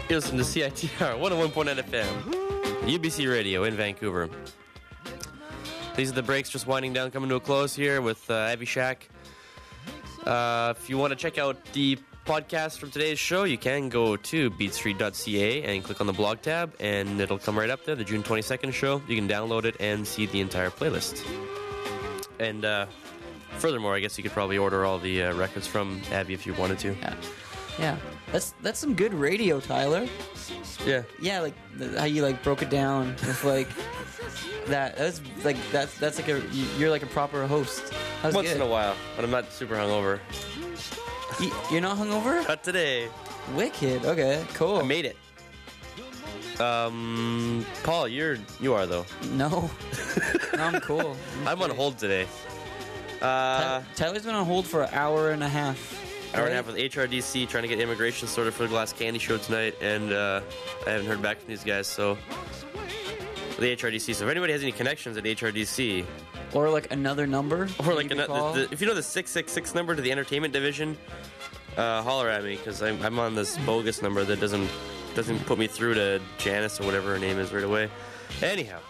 You listen to CITR 101.9 FM, UBC Radio in Vancouver. These are the breaks just winding down, coming to a close here with Avi Shack. If you want to check out the podcast from today's show, you can go to beatstreet.ca and click on the blog tab, and it'll come right up there, the June 22nd show. You can download it and see the entire playlist. And furthermore, I guess you could probably order all the records from Avi if you wanted to. Yeah. That's some good radio, Tyler. Yeah. Yeah, like how you like broke it down with like that. That's like you're like a proper host. That was Once good. in a while, but I'm not super hungover. You're not hungover? Not today. Wicked. Okay, cool. I made it. Paul, you are though. No, I'm cool. I'm on hold today. Tyler's been on hold for an hour and a half. Hour and a half with HRDC trying to get immigration sorted for the Glass Candy show tonight, and I haven't heard back from these guys. So the HRDC. So if anybody has any connections at HRDC, Or like another number, or like you could call. if you know the 666 number to the entertainment division, holler at me, because I'm on this bogus number that doesn't put me through to Janice or whatever her name is right away. Anyhow.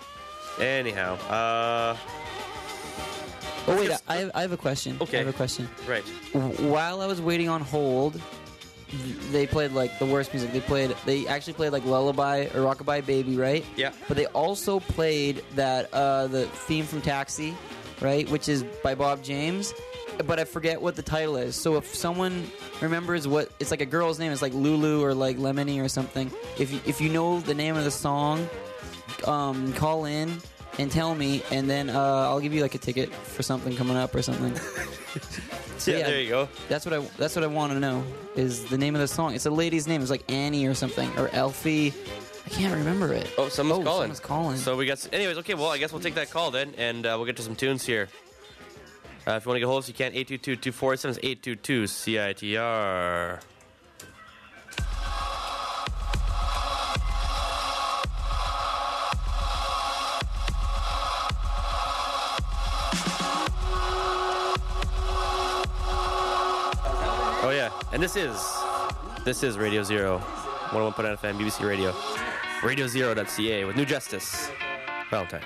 Oh wait, I have a question. Okay. I have a question. Right. While I was waiting on hold, they played like the worst music. They actually played like Lullaby or Rockabye Baby, right? Yeah. But they also played that the theme from Taxi, right, which is by Bob James. But I forget what the title is. So if someone remembers what it's like, a girl's name, it's like Lulu or like Lemony or something. If you know the name of the song, call in and tell me, and then I'll give you like a ticket for something coming up or something. So, yeah, there you go. That's what I want to know is the name of the song. It's a lady's name. It's like Annie or something, or Elfie. I can't remember it. Oh, someone's calling. Someone's calling. So we got. Anyways, okay. Well, I guess we'll take that call then, and we'll get to some tunes here. If you want to get hold of us, you can. 822-247-822 CITR. Oh yeah, and this is Radio Zero, 101.9 FM, BBC Radio, RadioZero.ca with New Justice, Valentine.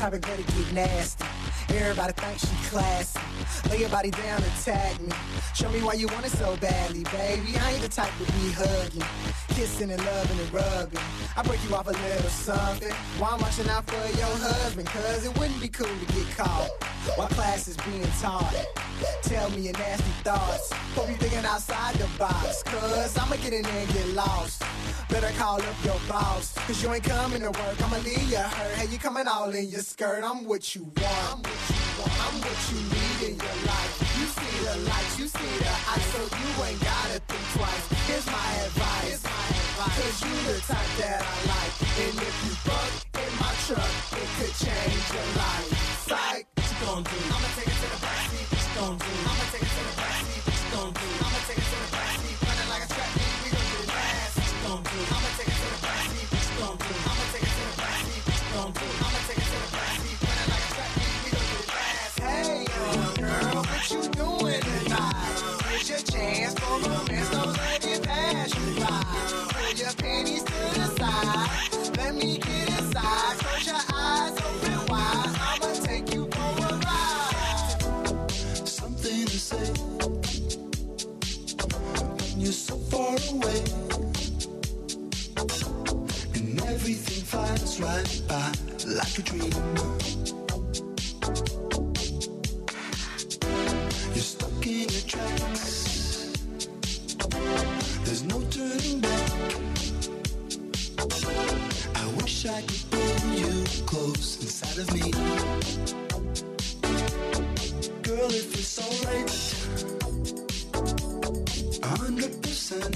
type of girl to get nasty. Everybody thinks she classy. Lay your body down and tag me. Show me why you want it so badly, baby. I ain't the type to be hugging, kissing and loving and rubbing. I break you off a little something while I'm watching out for your husband. Cause it wouldn't be cool to get caught while class is being taught. Tell me your nasty thoughts. Hope you thinking outside the box. Cause I'ma get in there and get lost. Better call up your boss. Cause you ain't coming to work, I'ma leave you hurt. Hey, you coming all in your skirt. I'm what you want. I'm what you need in your life. You see the lights, you see the ice, so you ain't gotta think twice. Here's my advice. Cause you the type that I like. And if you fuck in my truck, it could change your life. Psych, what you gon' do? I'ma take it to the backseat. What you gon' do? I'ma take it to the backseat. What you gon' do? I'ma take it to the backseat. Running like a trap beat, we gon' get it fast. What you gon' do? I'ma take it to the backseat. What you gon' do? I'ma take it to the backseat. What you gon' do? I'ma take it to the backseat. Running like a trap beat, we gon' get it fast. Hey, young girl, what you doing tonight? Here's your chance for romance, don't let it pass you by. Pull your panties to the side, let me get inside. Close your eyes, open wide, I'ma take you for a ride. Something to say when you're so far away, and everything flies right by like a dream. You're stuck in your tracks, there's no turning back. I wish I could pull you close inside of me. Girl, if it's alright, 100%.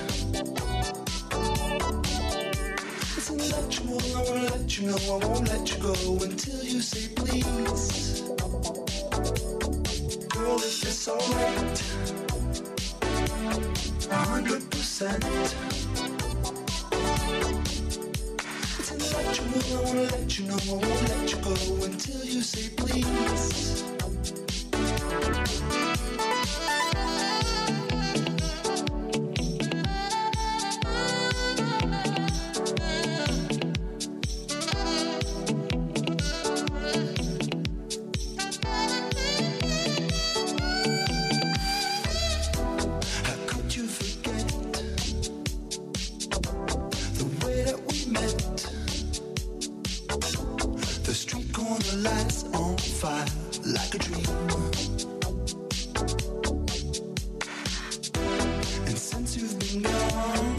It's intellectual, I wanna let you know I won't let you go until you say please. Girl, if it's alright, 100%. It's intellectual, I wanna let you know I won't let you go until you say please. Like a dream. And since you've been gone,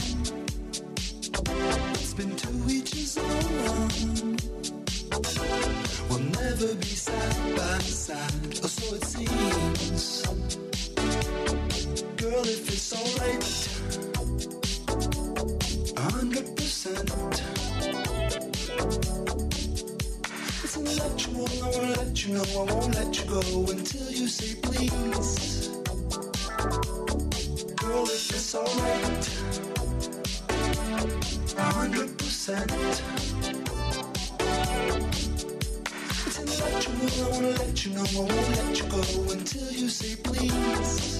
it's been 2 weeks on. We'll never be side by side, or so it seems. Girl, if it's alright, 100%. Intellectual, I wanna let you know I won't let you go until you say please. Girl, if it's alright, 100%. It's intellectual, I wanna let you know I won't let you go until you say please.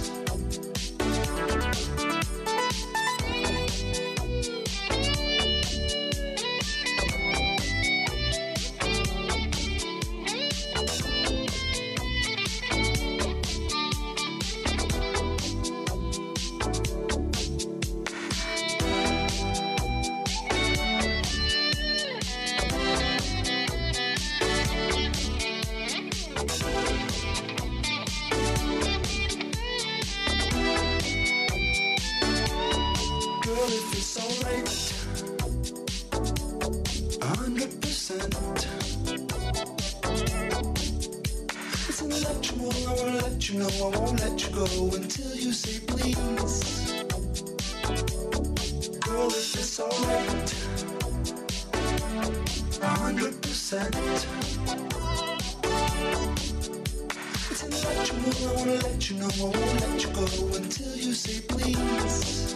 You know I won't let you go until you say please. Girl, if it's alright, 100%. It's intellectual, I wanna let you know I won't let you go until you say please.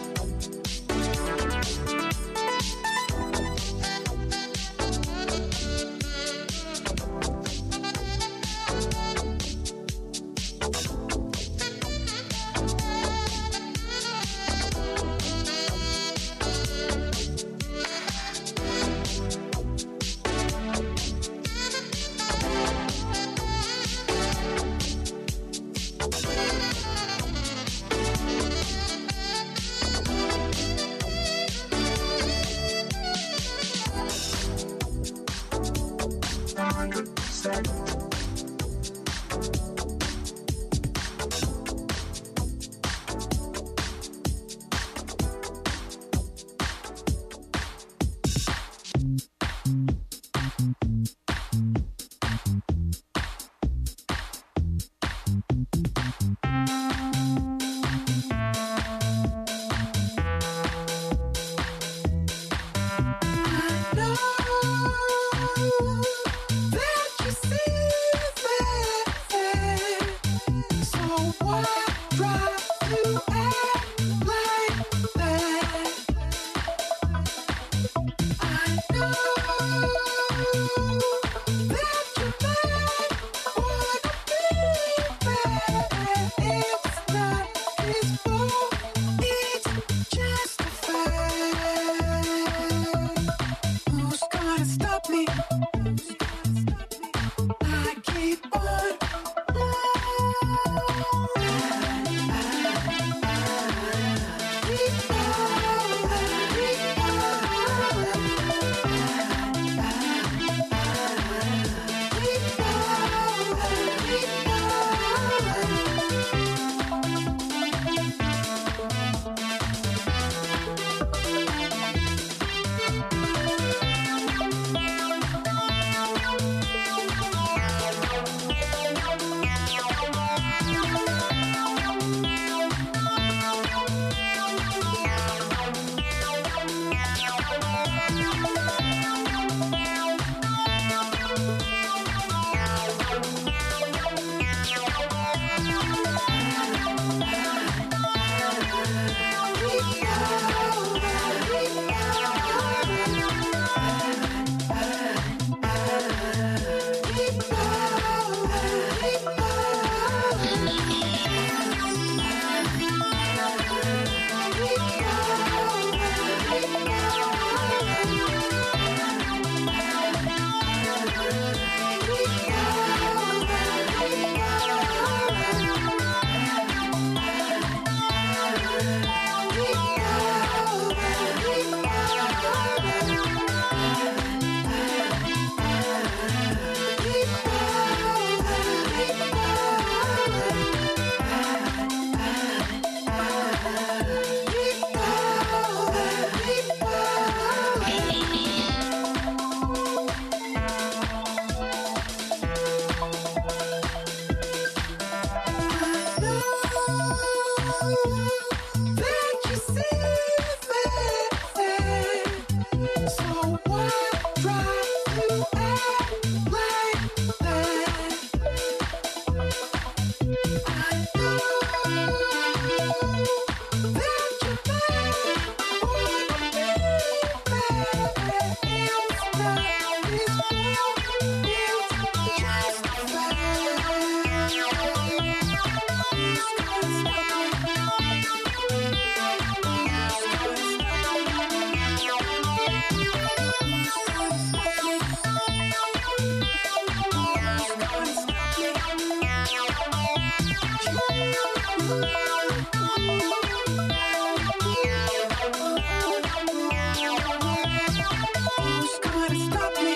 Who's gonna stop me?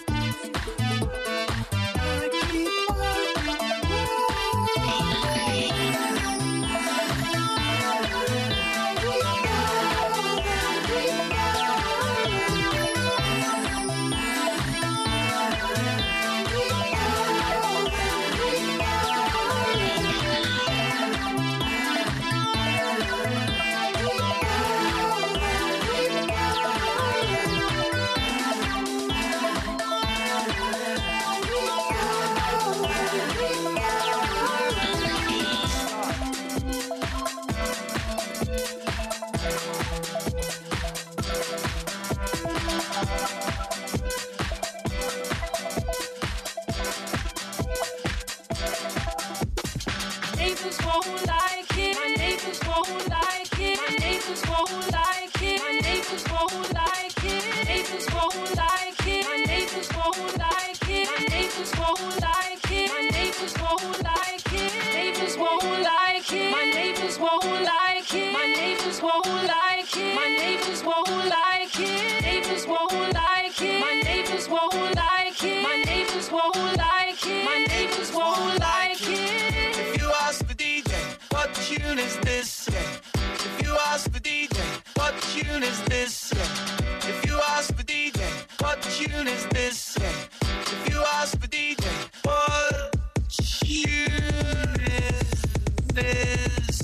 Gotta keep Neighbors won't like it. My neighbors won't like it. My neighbors won't like it. My neighbors won't like it. Neighbors won't like it. My neighbors won't like it. My neighbors won't like it. My neighbors won't like it. Neighbors won't like it. My neighbors won't like it. My neighbors won't like it. My neighbors won't like it. Neighbors won't like it. My neighbors won't like it. My neighbors won't like it. My neighbors won't like it. If you ask the DJ, what tune is this? Yeah. If you ask the DJ, what tune is this? Yeah. If you ask the DJ, what tune is this? Yeah. If you ask the DJ, what tune is this?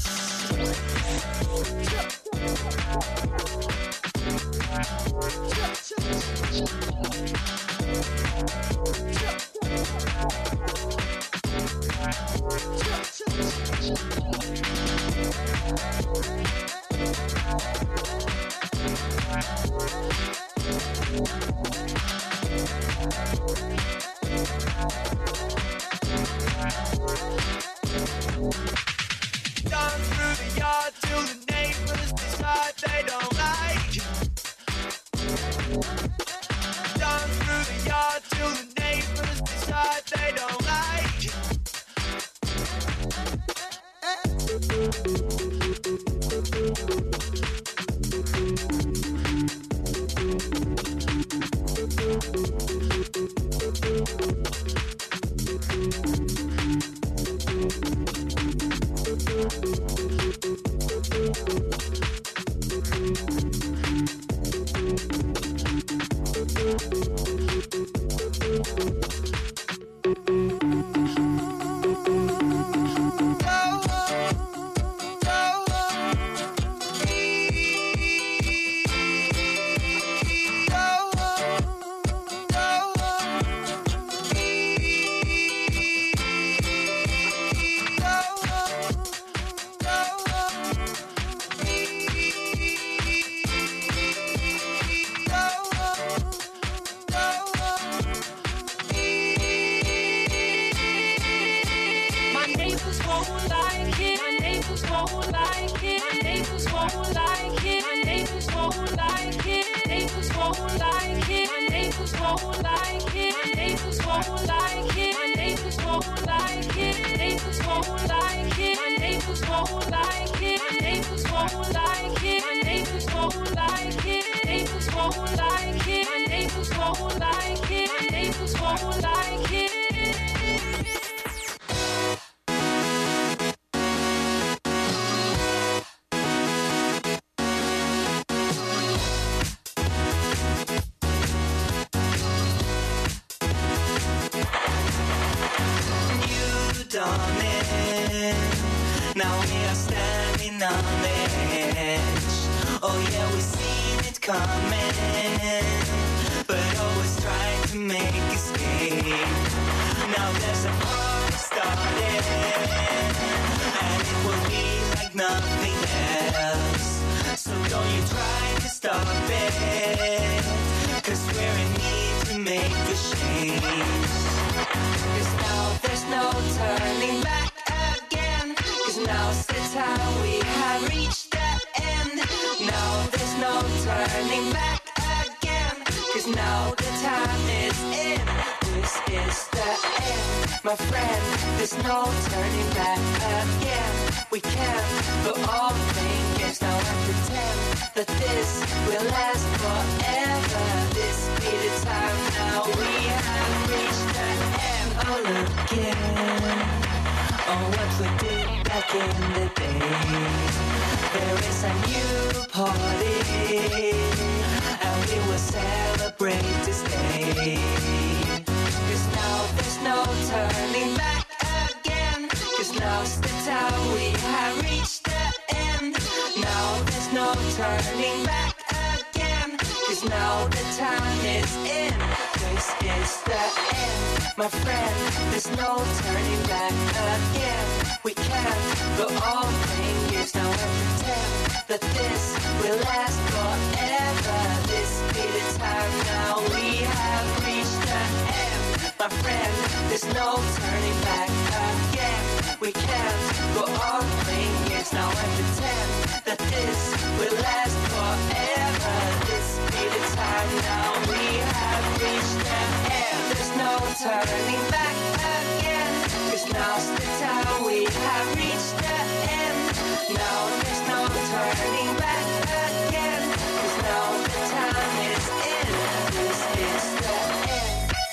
Down through the yard till the neighbors decide they don't like you. Down through the yard till the neighbors decide they don't like you. My neighbors won't like it. My neighbors won't like it. My neighbors won't like it. My neighbors won't like it. Neighbors won't like it. My neighbors won't like it. My neighbors won't like it. My neighbors won't like it. Neighbors won't like it. My neighbors won't like it. My neighbors won't like it. My neighbors won't like it. Neighbors won't like it. My neighbors won't like it. My neighbors won't like it. Done it. Now we are standing on the edge. Oh yeah, we've seen it coming, but always trying to make escape. Now there's a party started, and it will be like nothing else. So don't you try to stop it, 'cause we're in need to make a change. 'Cause now there's no turning back again. 'Cause now's the time we have reached the end. Now there's no turning back again. 'Cause now the time is in. This is the end. my friend, there's no turning back again. We can go all playing games now and pretend that this will last forever. This be the time now, we have reached the end. Oh, look again, oh, what we did back in the day. There is a new party, and we will celebrate this day. 'Cause now there's no turning back again. 'Cause now's the time, we have reached the end. Now there's no turning back again. 'Cause now the time is in. This is the end, my friend, there's no turning back again. We can't go on playing games now and pretend that this will last forever. This be the time now, we have reached the end. My friend, there's no turning back again. We can't go on playing games now and pretend that this will last forever. This be the time now, we have reached the end. There's no turning back again. 'Cause now's the time, we have reached the end. Now there's no turning back again. 'Cause now the time is in. This is the end.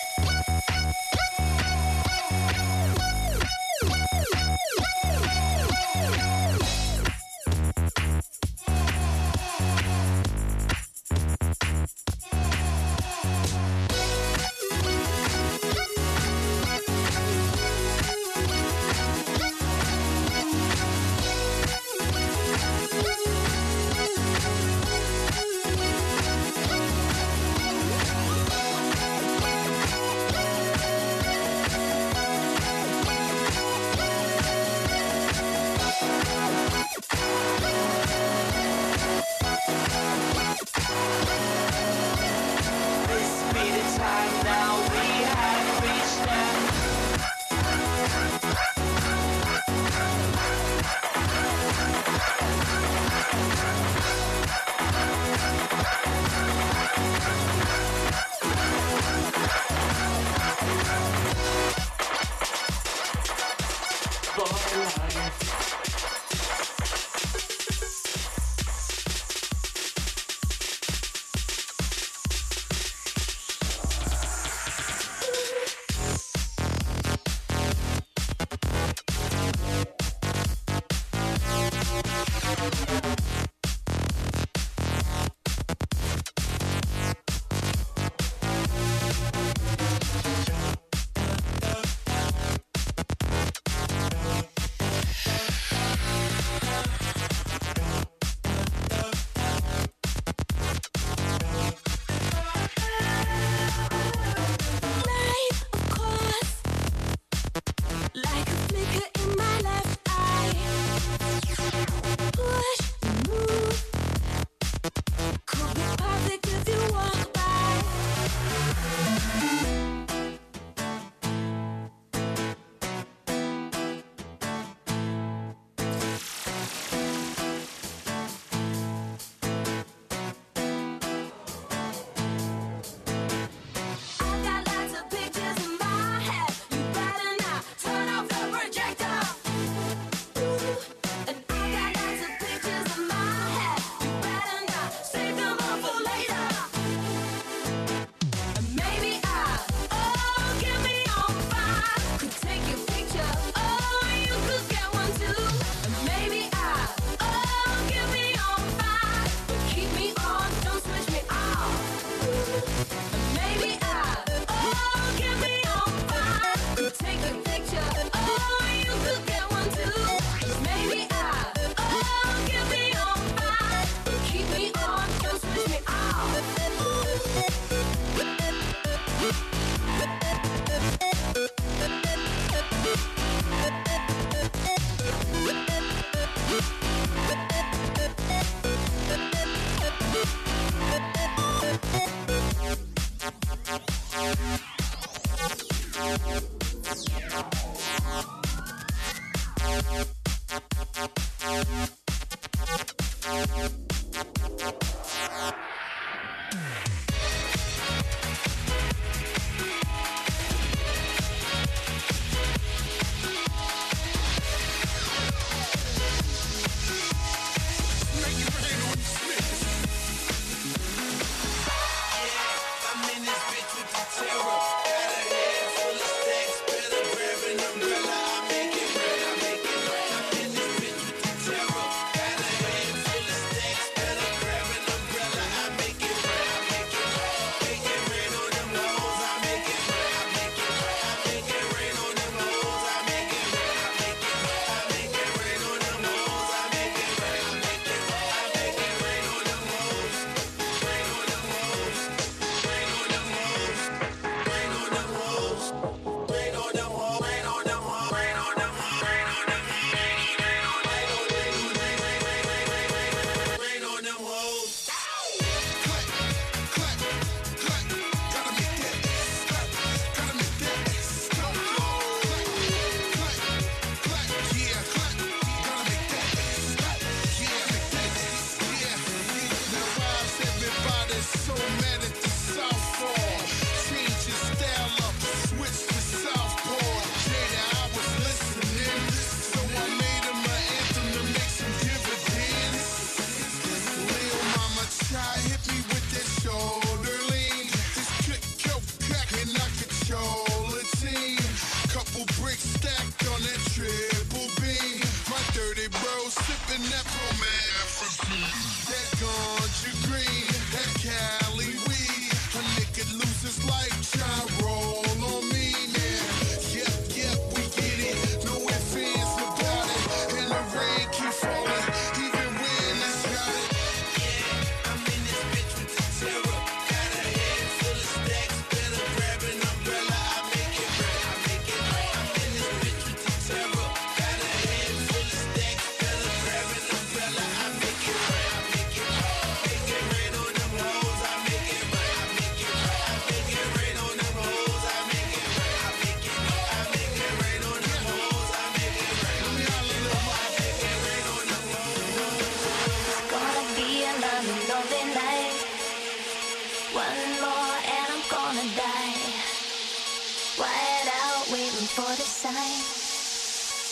This be the time now, we have reached the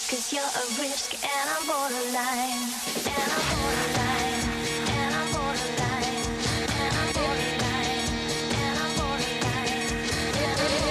'cause you're a risk and I'm borderline, and I'm borderline, and I'm borderline, and I'm borderline, and I'm borderline, and I'm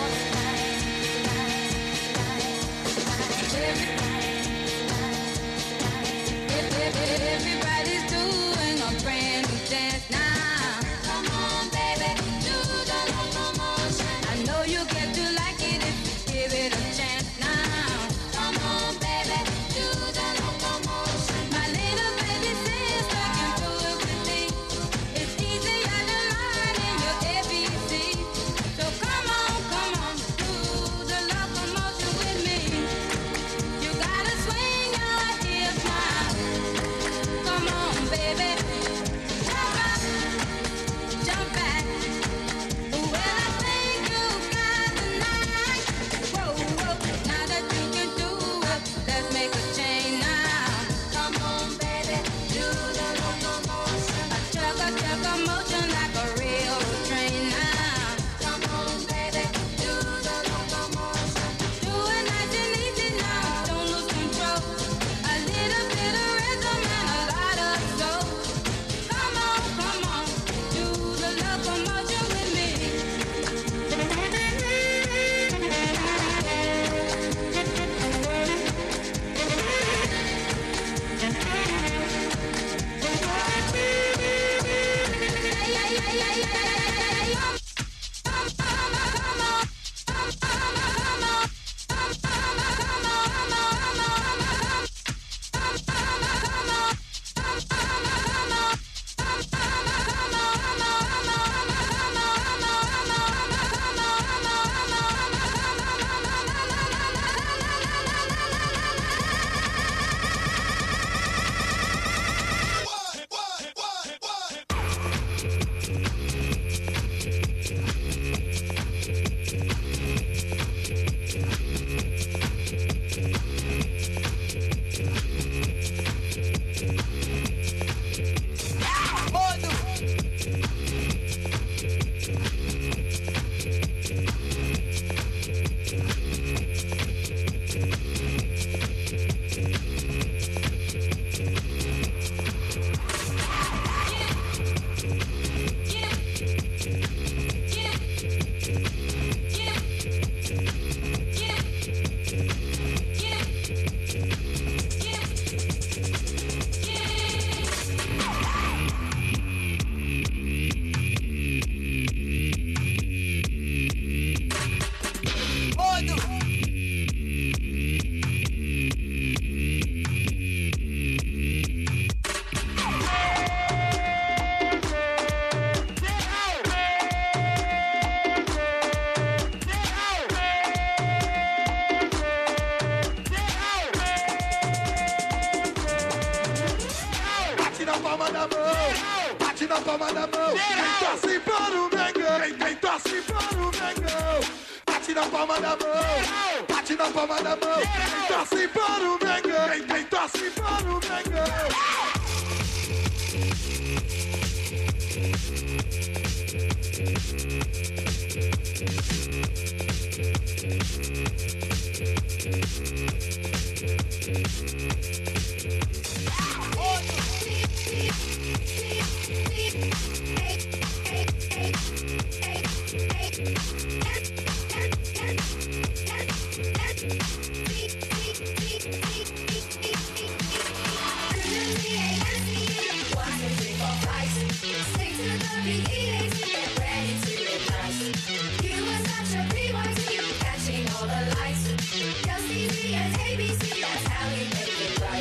borderline. Everybody's doing a brand new dance now. Come on, baby, do the locomotion. I know you get to like it if you give it a chance now. Come on, baby, do the locomotion. My little baby says I can do it with me. It's easier than learning your ABC. So come on, do the locomotion with me. You gotta swing your hips now. Come on, baby, jump up, jump back. Well, I think you got the night. Whoa, whoa, now that you can do it, let's make a change now. Come on, baby, do the locomotion. A chugga motion like a railroad train now. Come on, baby, do the locomotion. Do it nice and easy now, don't lose control. A little bit of rhythm and a lot of soul. Come on, do the locomotion with me. Bate na palma da mão, bate na palma da mão. Quem torce para o Mengão, quem torce para o Mengão. Bate na palma da mão, bate na palma da mão. Quem torce para o Mengão, quem torce para o Mengão. Catching all the lights, just easy as ABC, that's how we make it right.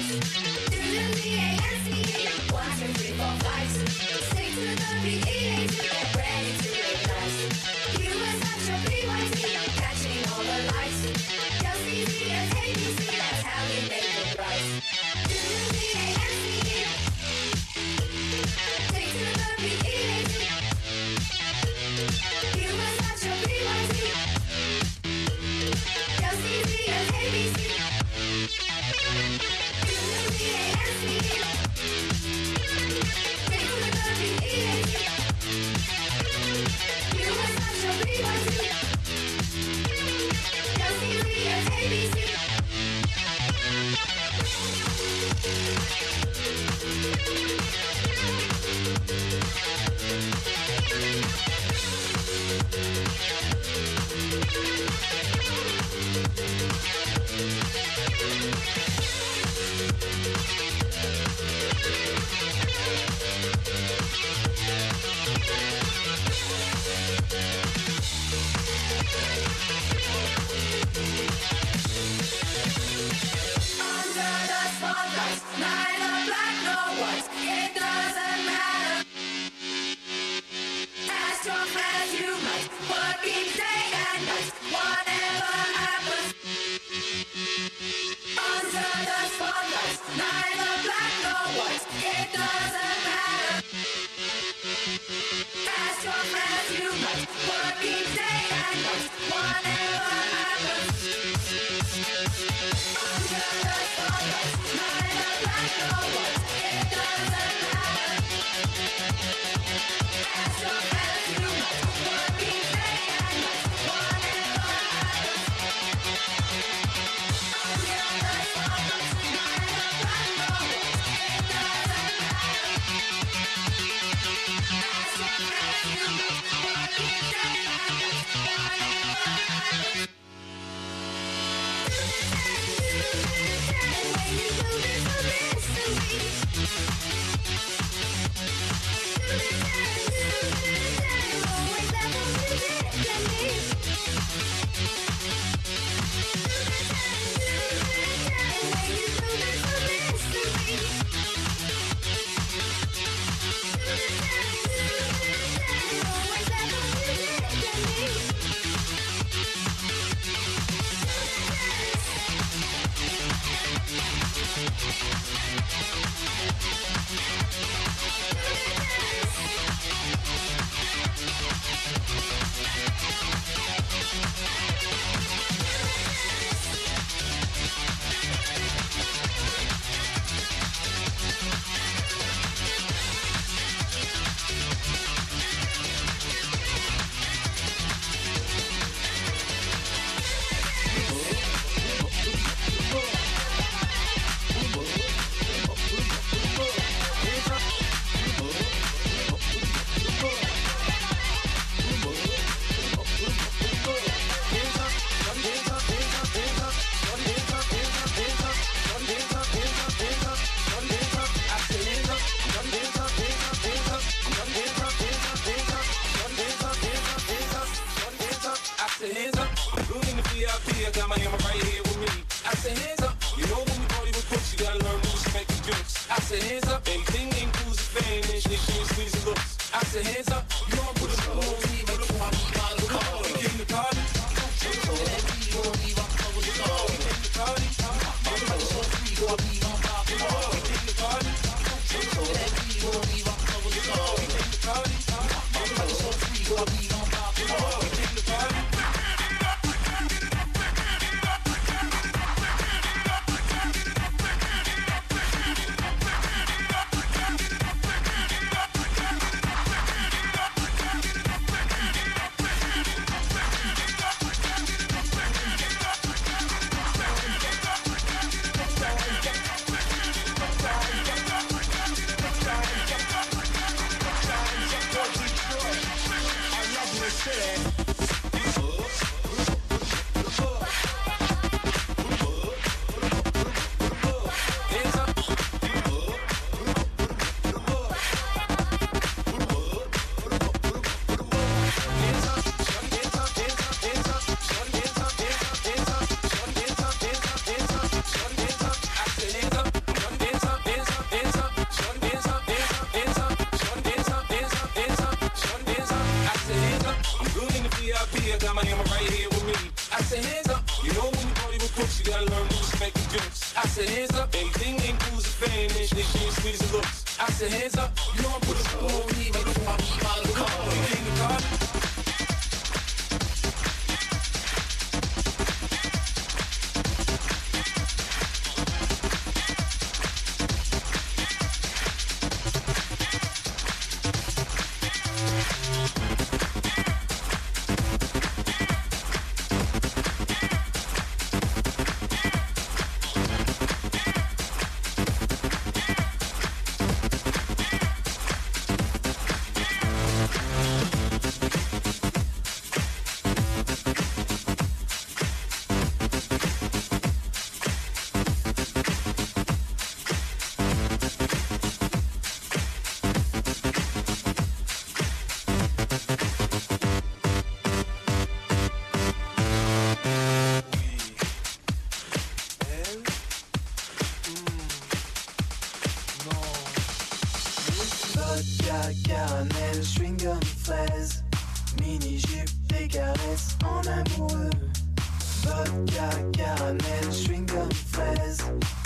Vodka, caramel, chewing-gum, fraise, mini-jupe, des caresses en amoureux. Vodka, caramel, chewing-gum, fraise,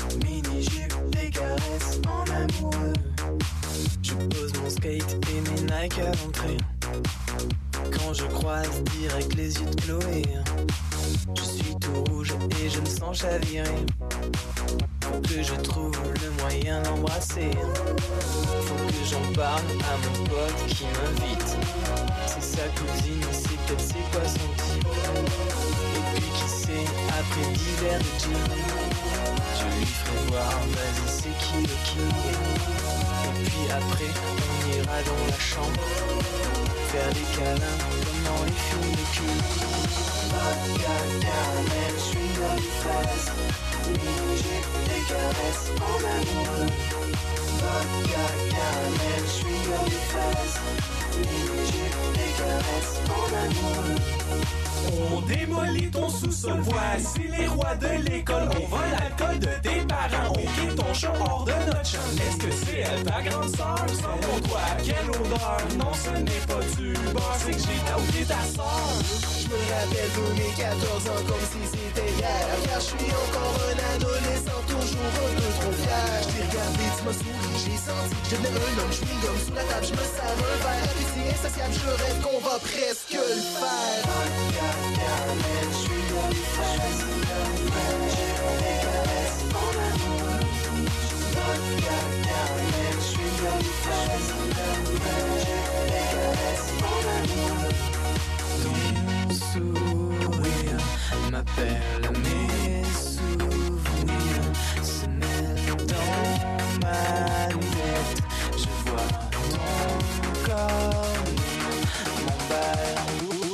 qu'à l'entrée. Quand je croise direct les yeux de Chloé, je suis tout rouge et je me sens chaviré. Faut que je trouve le moyen d'embrasser. Faut que j'en parle à mon pote qui m'invite. C'est sa cousine, c'est peut-être c'est quoi son type. Et puis qui sait, après 10 verres de gin, je lui ferai voir, vas-y c'est qui le king. Et puis après, on ira dans la chambre, faire des câlins comme dans les films de cul. Vodka, caramel, chewing-gum, fraise, mini-jupe, des caresses en amoureux. Vodka, caramel, chewing-gum, fraise, mini-jupe, des caresses en amoureux. On démolit ton sous-sol, voici les rois de l'école. On vole l'alcool de tes parents, on quitte ton chat hors de notre champ. Est-ce que c'est elle ta grande sœur? Sans mon toi, quelle odeur? Non, ce n'est pas du beurre, c'est que j'ai oublié ta sœur. Je me rappelle de mes 14 ans comme si c'était hier. Car je suis encore un adolescent, toujours un peu trop fier. Je t'ai regardé, tu m'as souri, j'ai senti que je devenais un homme. Je comme sous la table, je me sers un verre. Appétit insatiable, je rêve qu'on va presque le faire. Caramel, je suis dans les fraises, j'ai des caresses en amour. Vodka, caramel, je suis dans les fraises, j'ai des caresses en amour. Ton sourire m'appelle, mes souvenirs se mêlent dans ma tête. Je vois ton corps m'emballe.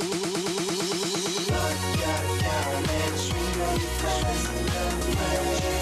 Vodka, caramel, chewing-gum, fraise, j'ai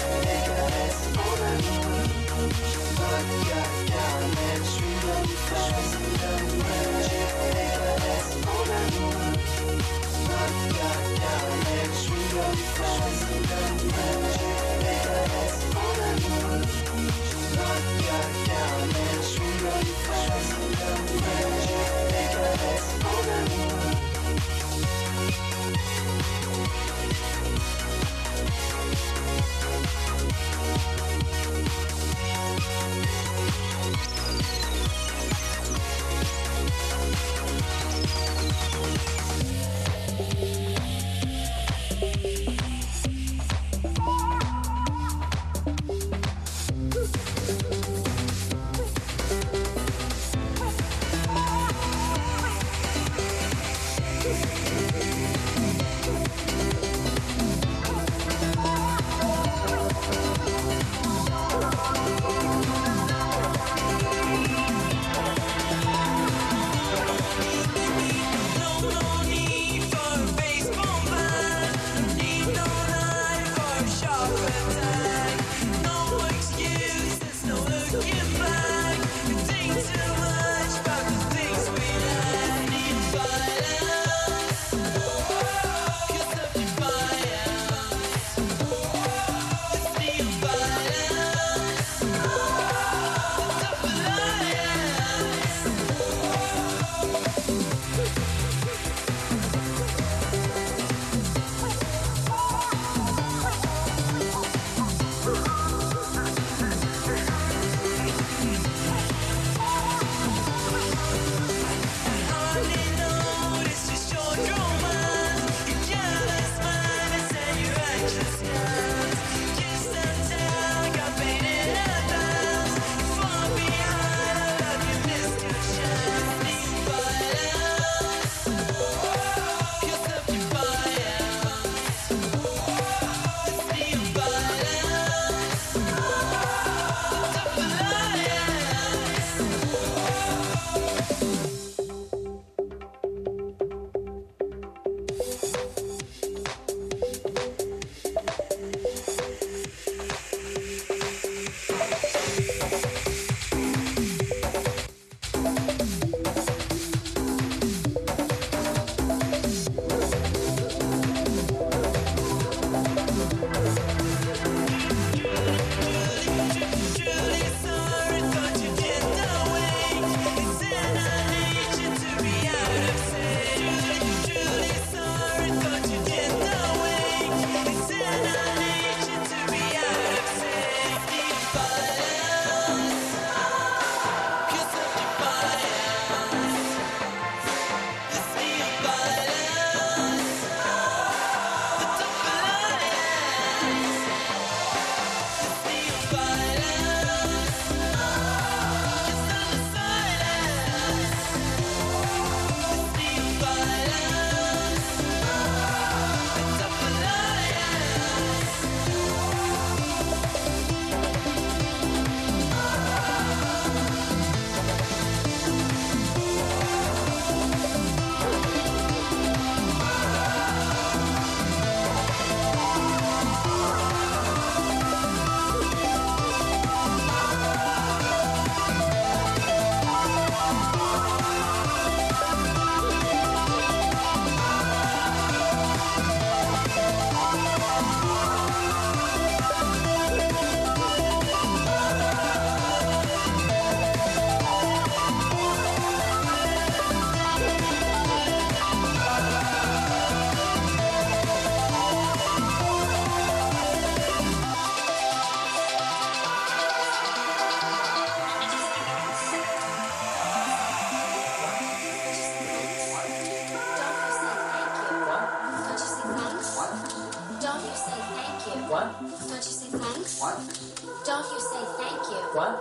Don't you say thank you. What?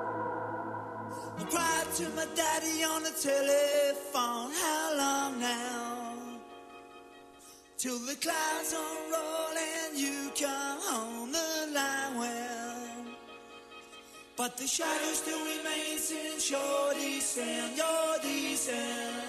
I cried to my daddy on the telephone. How long now? Till the clouds unroll and you come home the line well. But the shadow still remains in your descent, your descent.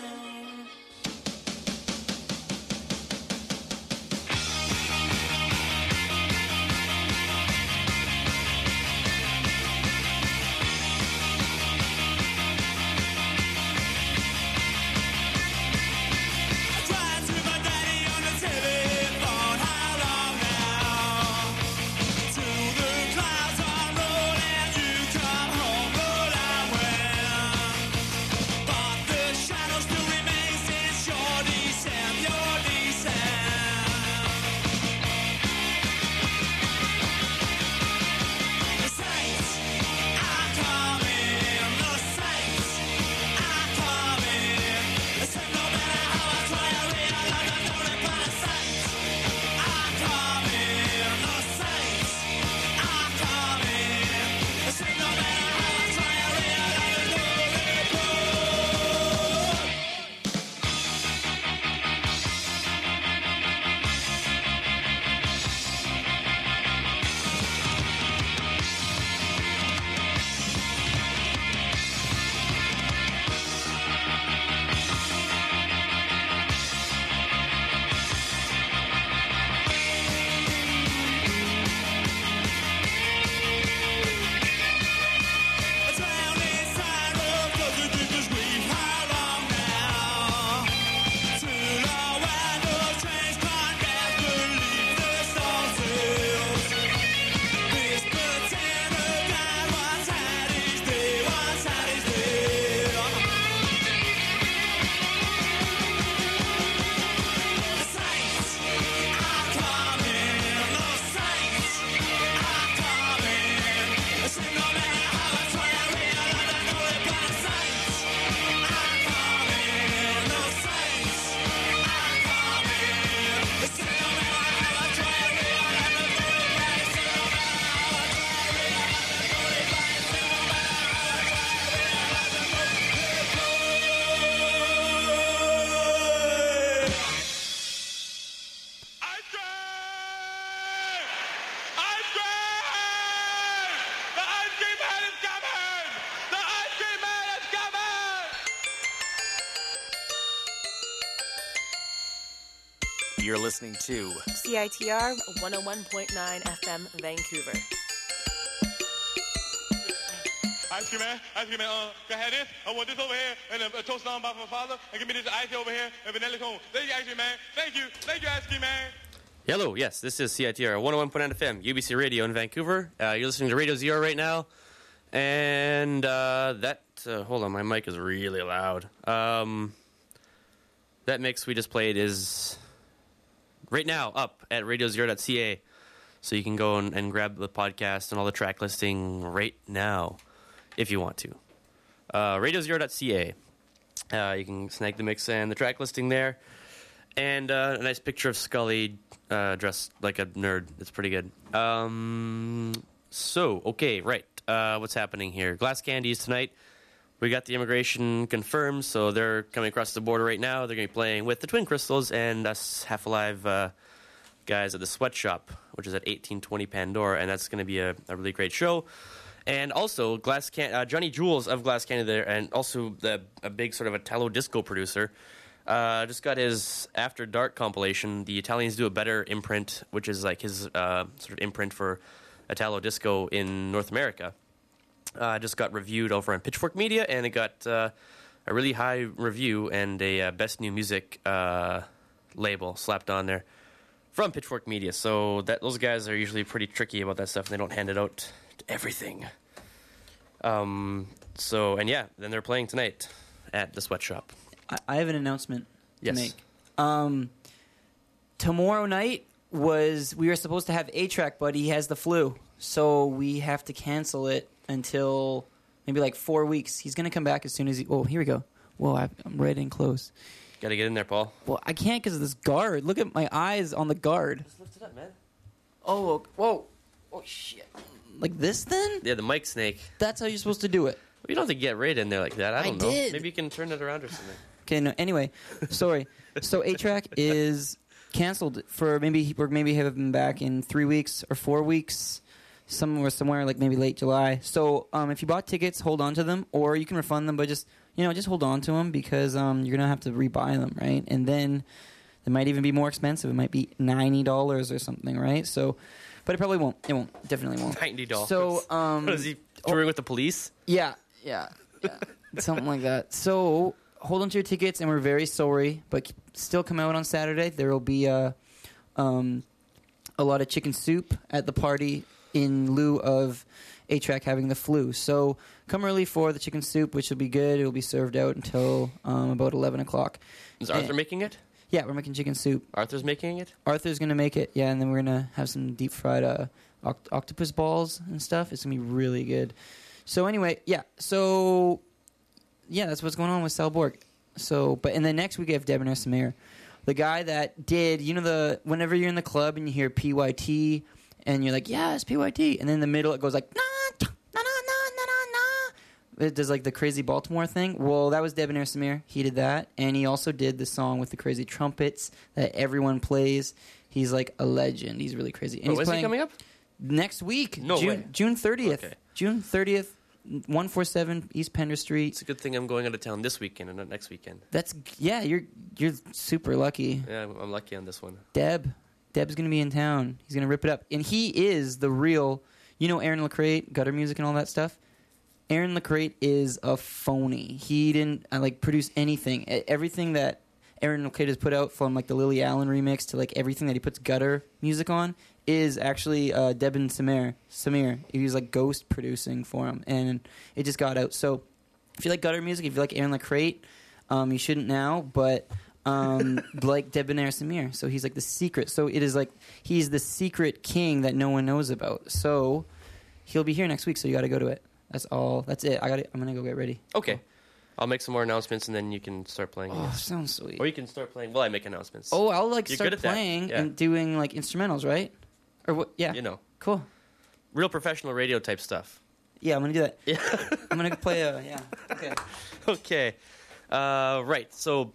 You're listening to CITR 101.9 FM Vancouver. Ice cream man, can I have this? I want this over here, and a toast on by my father, and give me this ice over here, and vanilla cone. Thank you, ice cream man. Thank you, ice cream man. Hello, yes, this is CITR 101.9 FM, UBC Radio in Vancouver. You're listening to Radio Zero right now, and hold on, my mic is really loud. That mix we just played is right now up at radiozero.ca, so you can go and grab the podcast and all the track listing right now if you want to. Radiozero.ca. You can snag the mix and the track listing there. And a nice picture of Scully dressed like a nerd. It's pretty good. What's happening here? Glass Candies tonight. We got the immigration confirmed, so they're coming across the border right now. They're going to be playing with the Twin Crystals and us Half Alive guys at the Sweatshop, which is at 1820 Pandora, and that's going to be a really great show. And also, Johnny Jules of Glass Candy there, and also a big sort of Italo disco producer, just got his After Dark compilation, The Italians Do a Better imprint, which is like his sort of imprint for Italo disco in North America. Just got reviewed over on Pitchfork Media, and it got a really high review and a Best New Music label slapped on there from Pitchfork Media. So those guys are usually pretty tricky about that stuff, and they don't hand it out to everything. Then they're playing tonight at the Sweatshop. I have an announcement to Yes. make. Tomorrow night we were supposed to have A-Track, but he has the flu, so we have to cancel it until maybe like 4 weeks. He's going to come back as soon as he... Oh, here we go. Whoa, I'm right in close. Got to get in there, Paul. Well, I can't because of this guard. Look at my eyes on the guard. Just lift it up, man. Oh, whoa. Oh, shit. like this then? Yeah, the mic snake. That's how you're supposed to do it. You don't have to get right in there like that. I don't know. did. Maybe you can turn it around or something. Okay, no, anyway, sorry. So A-Track is canceled for we're maybe have them back in 3 weeks or 4 weeks, somewhere like maybe late July. So if you bought tickets, hold on to them, or you can refund them, but just hold on to them because you're gonna have to rebuy them, right? And then it might even be more expensive. It might be $90 or something, right? So, but it probably won't. It won't. Definitely won't. $90. So, what is he touring with the police? Yeah, something like that. So hold on to your tickets, and we're very sorry, but still come out on Saturday. There will be a lot of chicken soup at the party in lieu of A-Track having the flu. So come early for the chicken soup, which will be good. It will be served out until about 11 o'clock. Is Arthur making it? Yeah, we're making chicken soup. Arthur's making it? Arthur's going to make it, yeah, and then we're going to have some deep-fried octopus balls and stuff. It's going to be really good. So anyway, that's what's going on with Sal Borg. So, and then next week we have Debonair Samir, the guy that did, whenever you're in the club and you hear PYT, and you're like, yeah, it's PYT, and then in the middle it goes like, na na na na na na. It does like the crazy Baltimore thing. Well, that was Debonair Samir. He did that, and he also did the song with the crazy trumpets that everyone plays. He's like a legend. He's really crazy. And he's he coming up? Next week, No way. June 30th. Okay. June 30th, 147 East Pender Street. It's a good thing I'm going out of town this weekend and not next weekend. You're super lucky. Yeah, I'm lucky on this one. Deb's going to be in town. He's going to rip it up. And he is the real, Aaron LaCrate, gutter music and all that stuff? Aaron LaCrate is a phony. He didn't produce anything. Everything that Aaron LaCrate has put out, from like the Lily Allen remix to like everything that he puts gutter music on, is actually Debin Samir. He was like ghost producing for him, and it just got out. So if you like gutter music, if you like Aaron LaCrate, you shouldn't now, but like Debonair Samir. So he's like the secret. So it is like he's the secret king that no one knows about. So he'll be here next week, so you got to go to it. That's all. That's it. I'm going to go get ready. Okay. I'll make some more announcements, and then you can start playing. Oh, sounds sweet. Or you can start playing while I make announcements. Oh, I'll You're start good at playing that. Yeah. and doing like instrumentals, right? Or what? Yeah. Cool. Real professional radio type stuff. Yeah, I'm gonna do that. Yeah. I'm gonna play Okay. Okay. Right. So.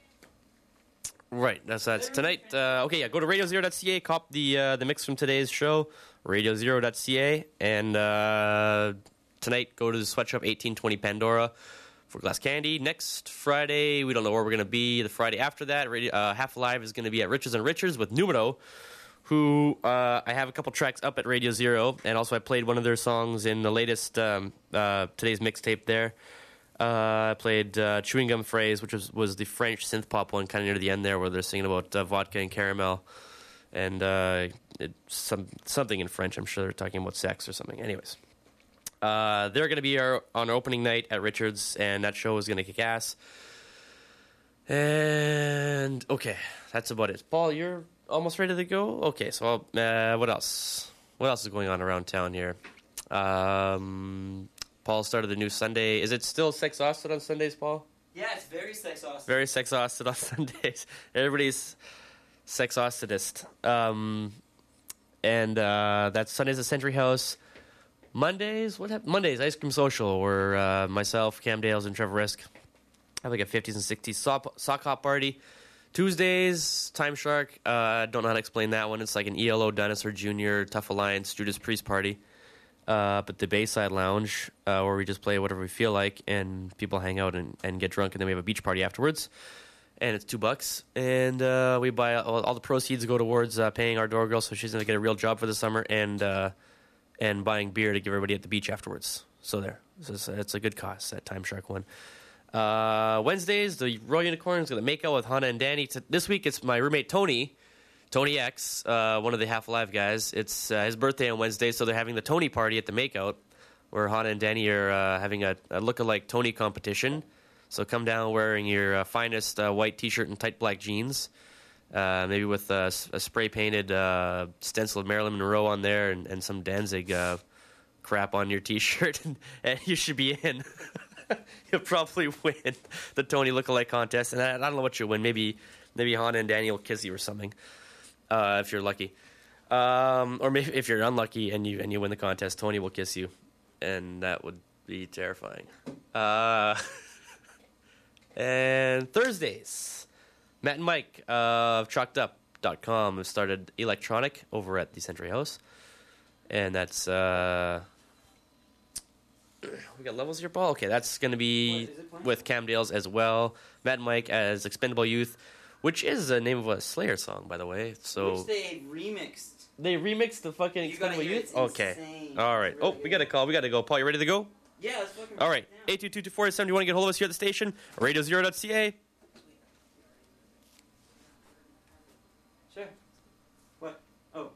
Right. That's tonight. Go to radiozero.ca. Cop the mix from today's show. Radiozero.ca. And tonight, go to the Sweatshop 1820 Pandora for Glass Candy. Next Friday, we don't know where we're going to be. The Friday after that, Half Alive is going to be at Richards and Richards with Numero, who I have a couple tracks up at Radio Zero, and also I played one of their songs in the latest today's mixtape there. I played Chewing Gum Phrase, which was the French synth pop one, kind of near the end there, where they're singing about vodka and caramel, and something in French. I'm sure they're talking about sex or something. Anyways. They're going to be on our opening night at Richards, and that show is going to kick ass. And, okay, that's about it. Paul, you're almost ready to go? Okay, so what else? What else is going on around town here? Paul started the new Sunday. Is it still Sex Austin on Sundays, Paul? Yeah, it's very Sex Austin. Very Sex Austin on Sundays. Everybody's Sex Austinist. And that's Sundays at Century House. Mondays, what happened? Mondays, Ice Cream Social, where myself, Cam Dales, and Trevor Risk have like a 50s and 60s sock hop party. Tuesdays, Time Shark. Don't know how to explain that one. It's like an ELO Dinosaur Jr. Tough Alliance Judas Priest party. But the Bayside Lounge, where we just play whatever we feel like, and people hang out and get drunk, and then we have a beach party afterwards. And it's $2, and we buy all the proceeds go towards paying our door girl so she's going to get a real job for the summer, and buying beer to give everybody at the beach afterwards. So there. It's a good cause, that Time Shark one. Wednesdays, the Royal Unicorn is going to make out with Hannah and Danny. This week, it's my roommate, Tony X, one of the Half Alive guys. It's his birthday on Wednesday, so they're having the Tony party at the Makeout, where Hannah and Danny are having a look-alike Tony competition. So come down wearing your finest white T-shirt and tight black jeans. Maybe with a spray-painted stencil of Marilyn Monroe on there and some Danzig crap on your T-shirt, and you should be in. You'll probably win the Tony Lookalike contest, and I don't know what you'll win. Maybe Hannah and Danny will kiss you or something, if you're lucky. Or maybe if you're unlucky and you win the contest, Tony will kiss you, and that would be terrifying. And Thursdays, Matt and Mike of ChalkedUp.com have started Electronic over at the Century House, and that's we got levels here, Paul. Okay, that's going to be with Cam Dales as well. Matt and Mike as Expendable Youth, which is the name of a Slayer song, by the way. So Which they remixed. They remixed the fucking Expendable hear it, Youth? it's Okay. insane. All right. Oh, we got a call. We got to go. Paul, you ready to go? Yeah, let's fucking All right. 822-247. You want to get hold of us here at the station? Radio0.ca. Sure. What? Oh.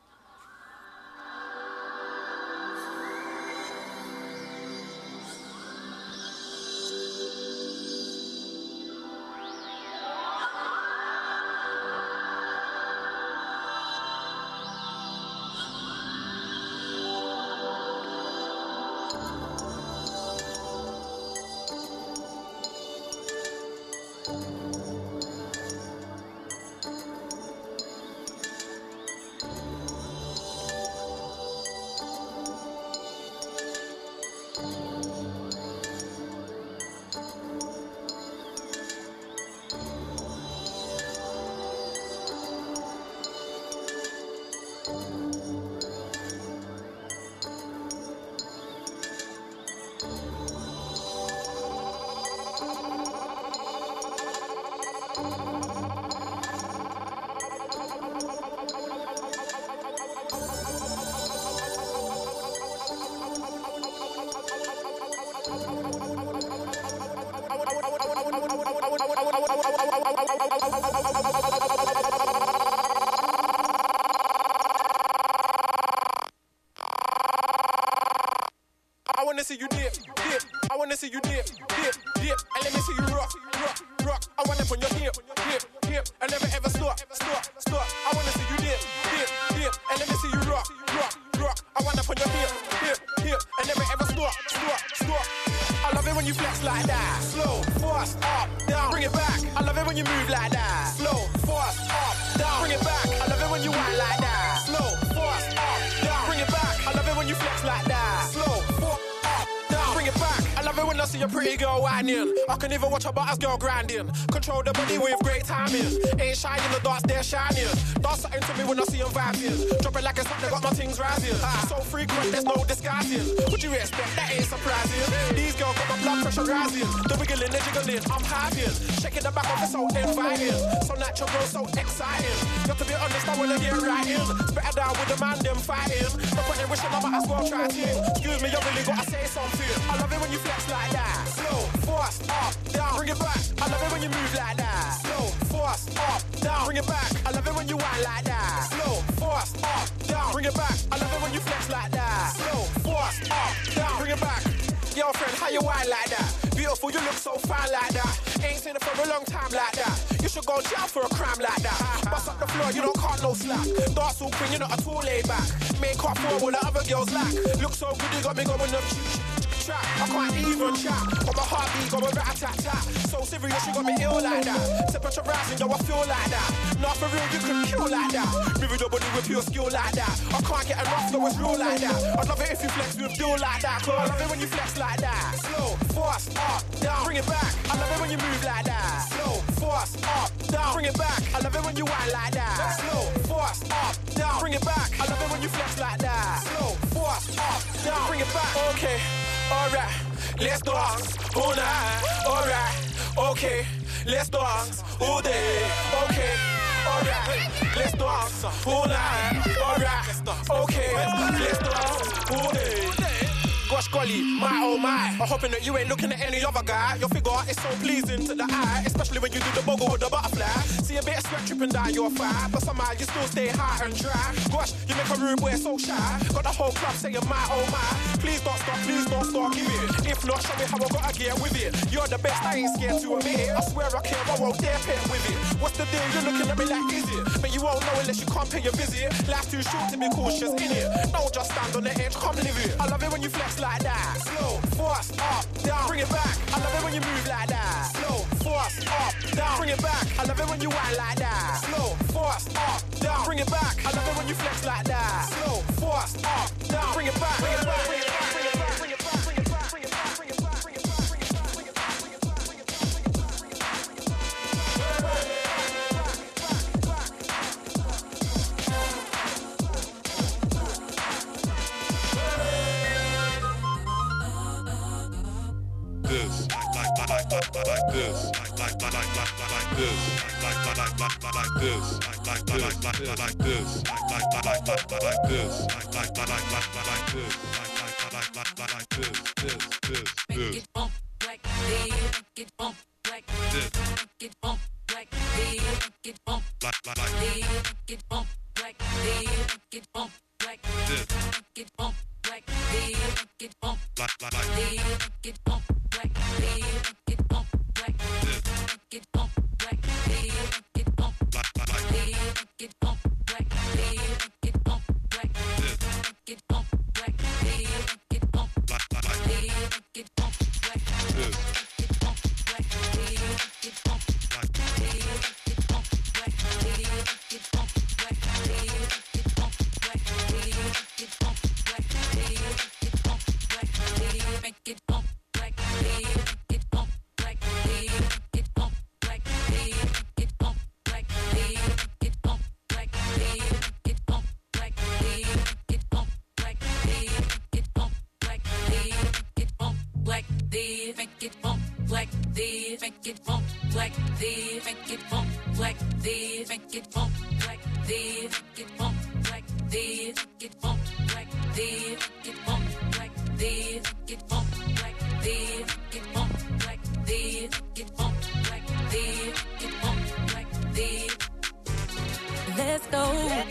I wanna see you dip, dip. I wanna see you dip, dip, dip. And let me see you rock, rock, rock. I want it on your hip, hip, hip. And never ever stop, stop, stop. I wanna see you dip, dip, dip. And let me see you rock, rock, rock. I want it on your hip, hip, hip. And never ever stop, stop, stop. I love it when you flex like that. Slow, fast, up, down. Bring it back. I love it when you move like that. Slow, fast, up, down. Bring it back. I love it when you whine like that. Slow, fast, up, down. Bring it back. I love it when you flex like that. Slow, fast, up, down. Bring it back. I love it when I see a pretty girl whining. I can even watch a butters girl grinding. Control the body with great timing. Ain't shy in the dark, they're shining. Dance something to me when I see them vibing. Drop it like it's something, got my things rising. So frequent, there's no disguising. What you expect? That ain't surprising. These girls got my blood pressure rising. The wiggling, the jiggling, I'm having. Shaking the back of it so inviting. So natural, so exciting. Got to be honest, I wanna get right in. Better down with the man, them fighting. But when they wishing I might as well try to. Excuse me, I really gotta say something. I love it when you flex like that. Slow, fast, up, down, bring it back. I love it when you move like that. Slow, fast, up, down, bring it back. I love it when you whine like that. Slow, fast, up, down, bring it back. I love it when you flex like that. Slow, fast, up, down, bring it back. Yo, friend, how you whine like that? Beautiful, you look so fine like that. Ain't seen it for a long time like that. You should go jail for a crime like that. Bust up the floor, you don't cut no slack. Dance all queen, you're not at all laid back. Make up for all the other girls lack. Look so good, you got me going up track. I can't even chat. Got my heartbeat going rat-a-tat-tat. So serious, you got me ill like that. Temperature rising, yo, I feel like that. Not for real, you can kill like that. Moving your body with pure skill like that. I can't get enough, though it's real like that. I'd love it if you flex with deal like that. Cause I love it when you flex like that. Slow, fast, up, down, bring it back. I love it when you move like that. Slow, fast, up, down, bring it back. I love it when you whine like that. Slow, fast, up, down, bring it back. I love it when you flex like that. Slow, fast, up, down, bring it back. Okay. Alright, let's dance all night. Alright, okay, let's dance all day. Okay, alright, let's dance all night. Alright, okay, let's dance all day. Gosh golly, my oh my. I'm hoping that you ain't looking at any other guy. Your figure is so pleasing to the eye, especially when you do the boggle with the butterfly. See a bit of sweat dripping down your thigh, but somehow you still stay hot and dry. Gosh, you make a rude boy so shy. Got the whole club saying my oh my. Please don't stop, give it. If not, show me how I gotta get with it. You're the best, I ain't scared to admit it. I swear I care, I won't dare pet with it. What's the deal? You're looking at me like, is it? But you won't know unless you come pay your visit. Life's too short to be cautious in it. Don't just stand on the edge, come live it. I love it when you flex like that. Slow, fast, up, down, bring it back. I love it when you move like that. Slow, fast, up, down, bring it back. I love it when you whine like that. Slow, fast, up, down, bring it back. I love it when you flex like Let's go.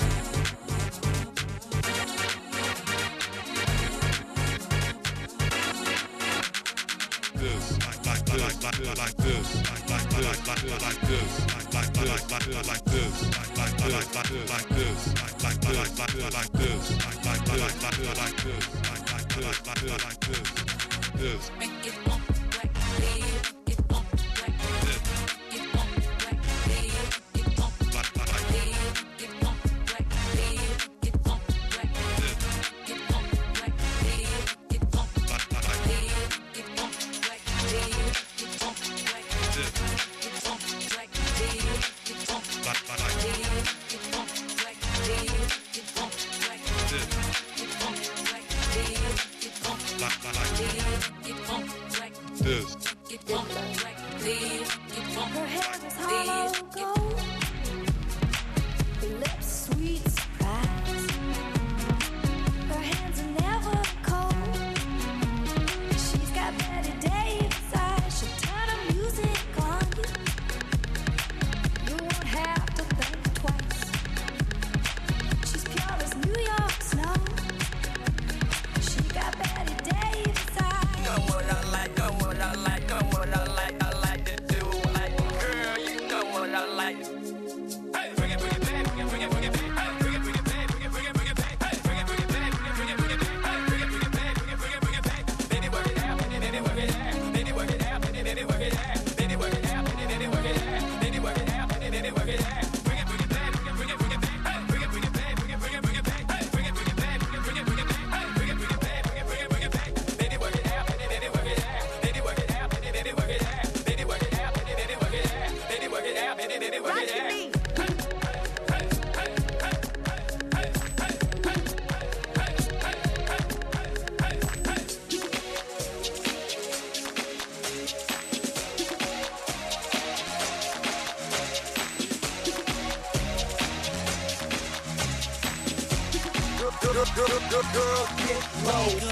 Her hair is hollow gold, her lips sweet surprise. Her hands are never cold. She's got Betty Davis eyes. She'll turn her music on you. You won't have to think twice. She's pure as New York snow. She got Betty Davis eyes. Know what I like, know what I like, know what I like. I like to do like girl, you know what I like. Hey, bring it back, bring it back, bring it back. Hey, bring it back, bring it back. Hey, bring it back, bring it back. Hey, bring it back, bring it back. Then it work it out, then it work it out, then it work it out, then it work it out, then it work it out, then it work it out, then it work it out, then it work it out. Bring it back, bring it back. Hey, bring it back, bring it back. Hey, bring it back, bring it back. Hey, bring it back, bring it back. Then it work it out, then it work it out, then it work it out, then it work it out, then it work it out, then it work it out, then it work it out, then it work it out. Girl, get low.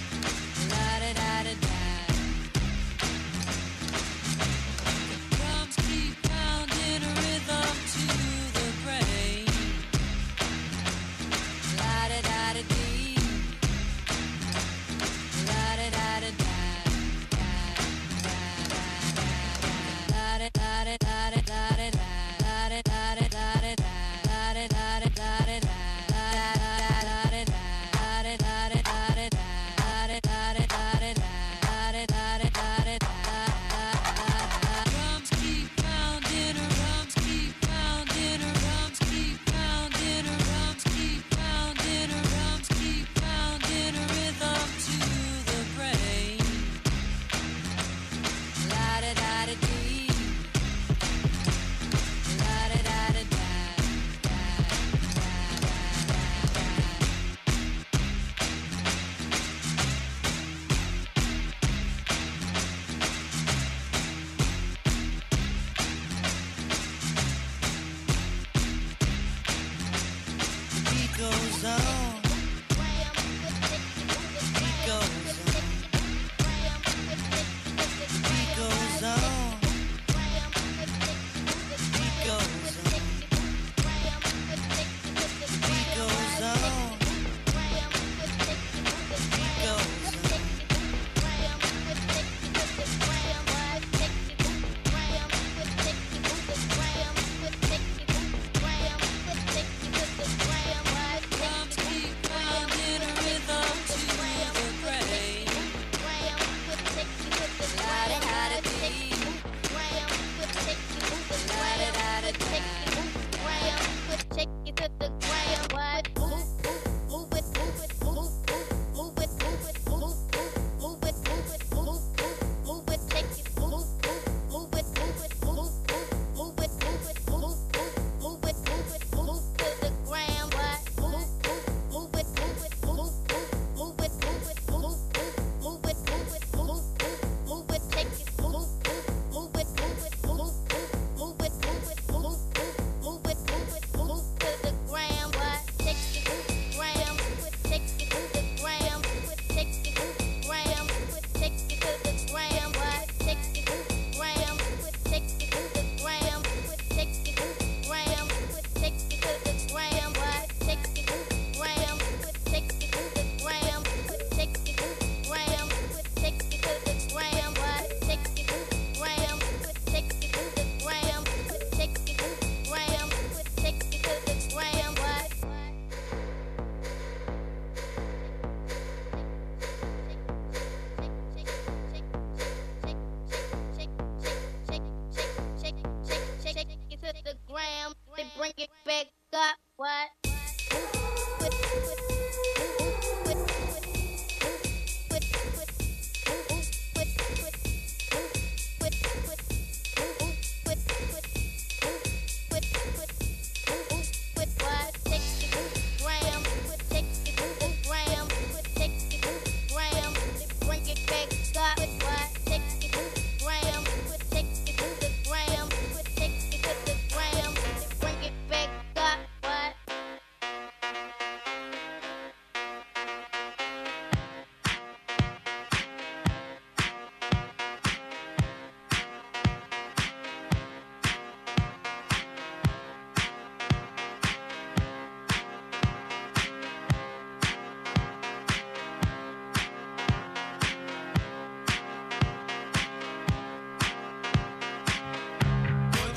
Come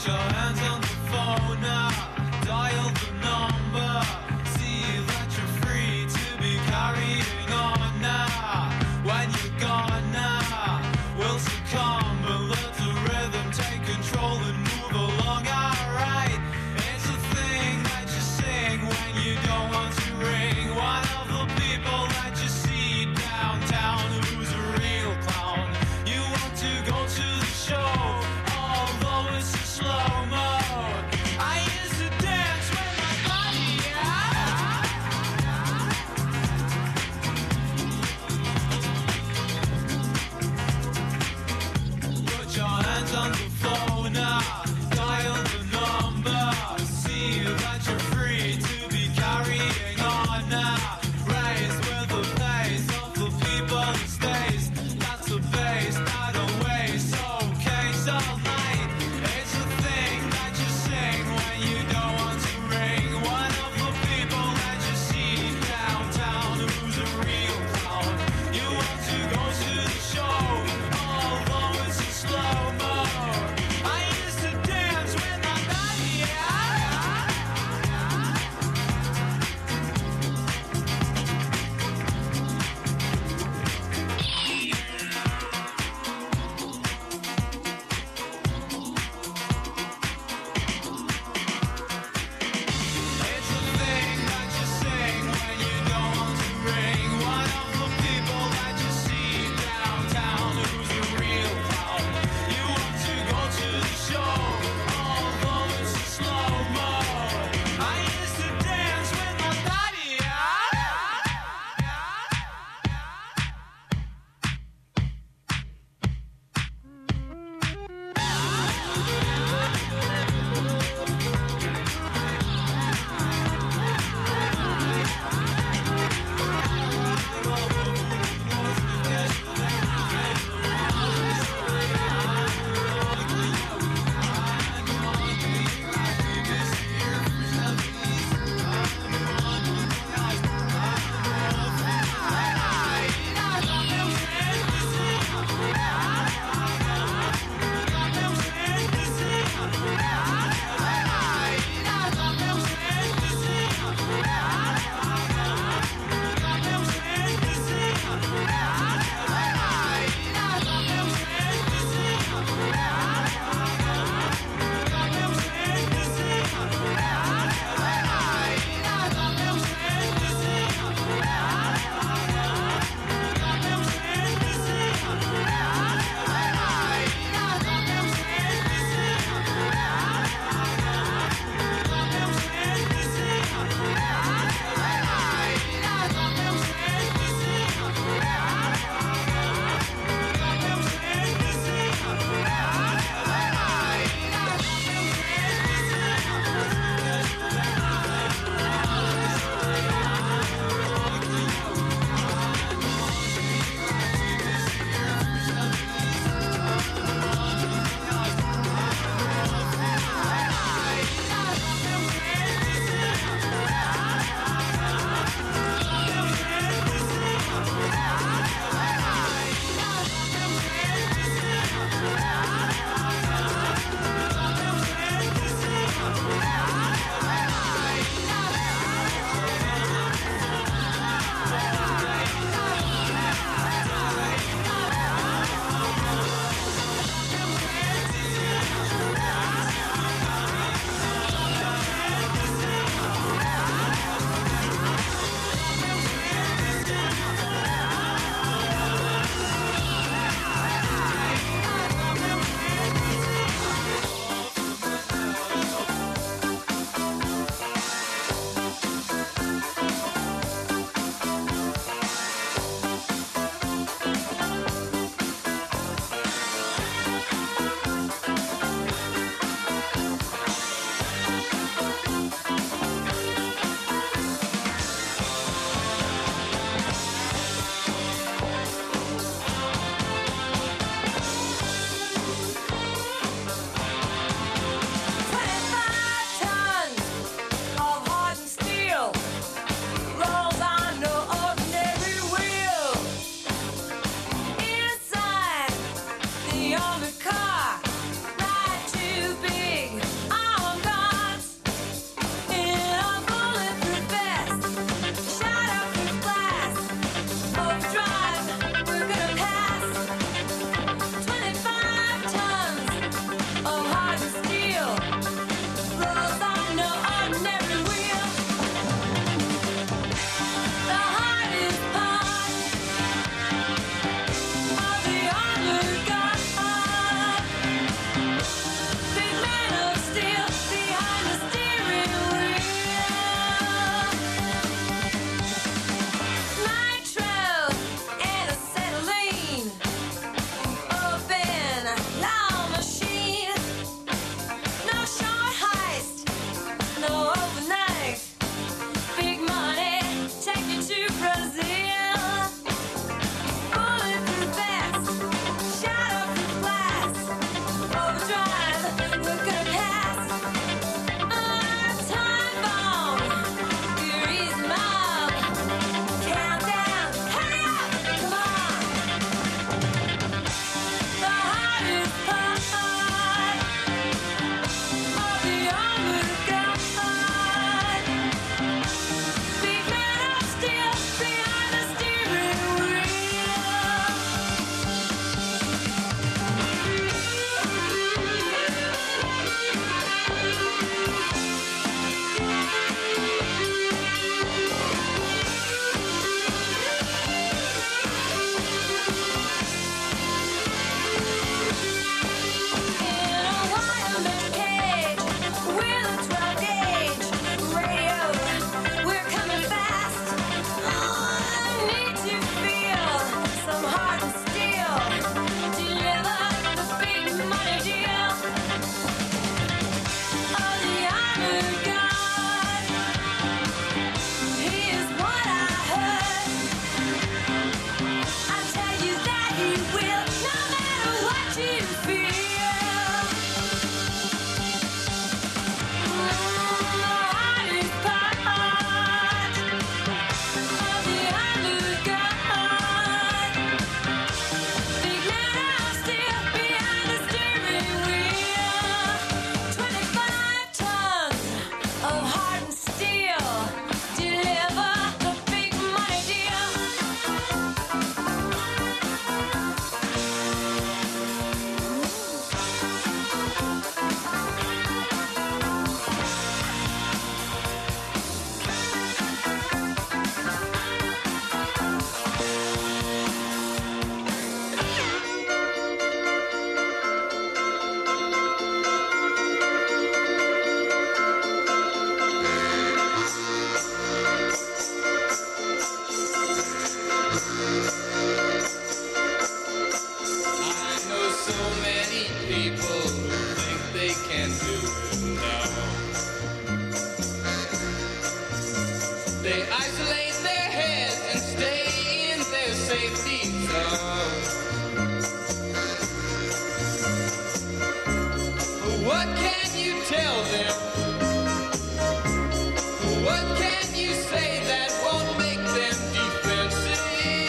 Put your hands on the phone now, dial the number, see that you're free to be carrying on now. When you're gone now, we'll succumb and let the rhythm take control and move along. Alright, it's a thing that you sing when you don't want to ring. One of the people that you see downtown who's a real clown. You want to go to the show, although it's a slow-mo. tell them? What can you say that won't make them defensive?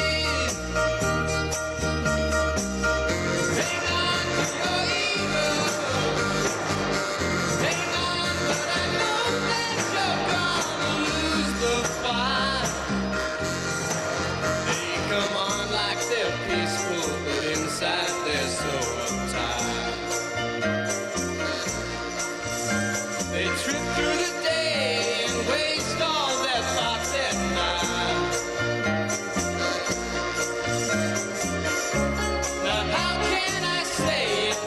Hang on to your ego. Hang on, but I know that you're gonna lose the fight. They come on like they're peaceful, but inside they're so uptight. They trip through the day and waste all their thoughts at night. Now how can I say it?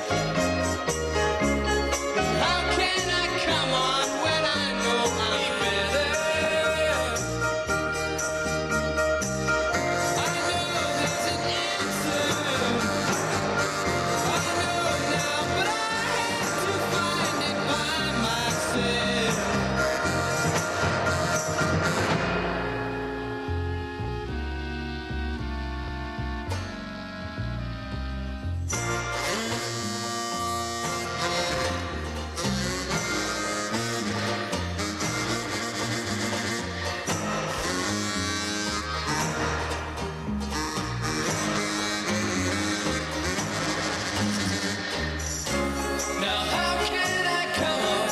How can I come on when I know I'm better? I know there's an answer. I know now, but I have to find it by myself. Now how can I come on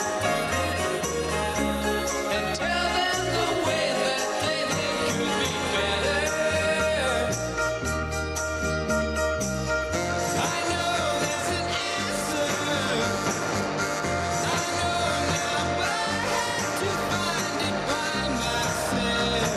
and tell them the way that they think could be better? I know there's an answer. I know now, but I have to find it by myself.